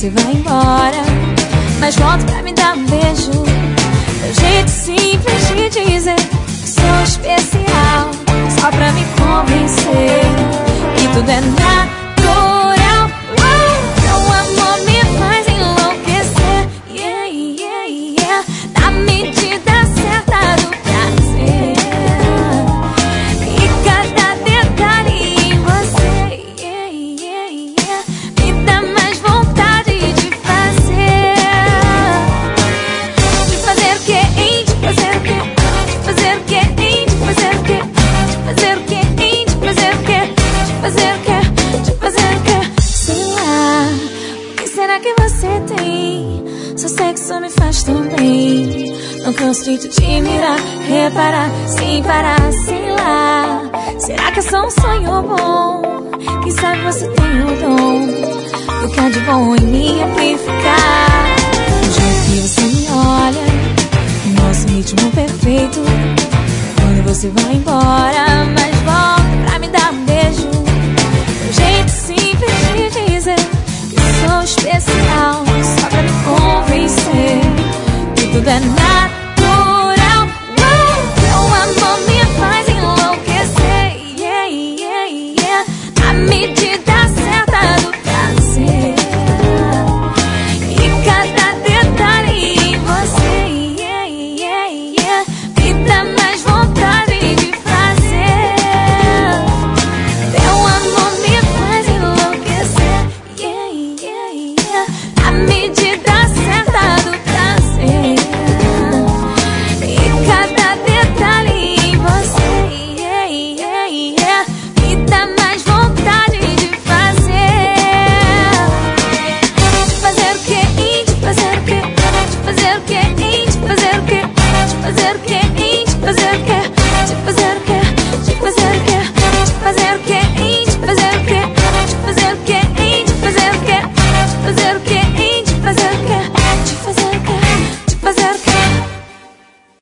você vai embora, mas volta pra me dar um beijo. Meu jeito simples de dizer que sou especial, só pra me convencer que tudo é natural. Meu amor me faz enlouquecer, yeah, yeah, yeah, na medida certa do prazer. E cada detalhe em você, yeah, yeah, yeah, me dá mais vontade de fazer. De fazer o que, hein? De fazer o que? De fazer o que, hein? De fazer o que? De fazer o que, hein? De fazer o que? De fazer o que? De fazer o que? Sei lá, o que será que você tem? Seu sexo me faz tão bem. Não canso de te admirar, reparar, sem parar, sei lá. Será que é só um sonho bom? Quem sabe você tem o dom do que há de bom em mim amplificar. O jeito que você me olha, o nosso ritmo perfeito. Quando você vai embora, mas volta pra me dar um beijo. O jeito simples de dizer que sou especial, só pra me convencer que tudo é natural. Meu amor me faz enlouquecer, yeah, yeah, yeah, na medida certa do prazer. E cada detalhe em você, yeah, yeah, yeah, me dá mais vontade de fazer. Meu amor me faz enlouquecer, yeah, yeah, yeah, na medida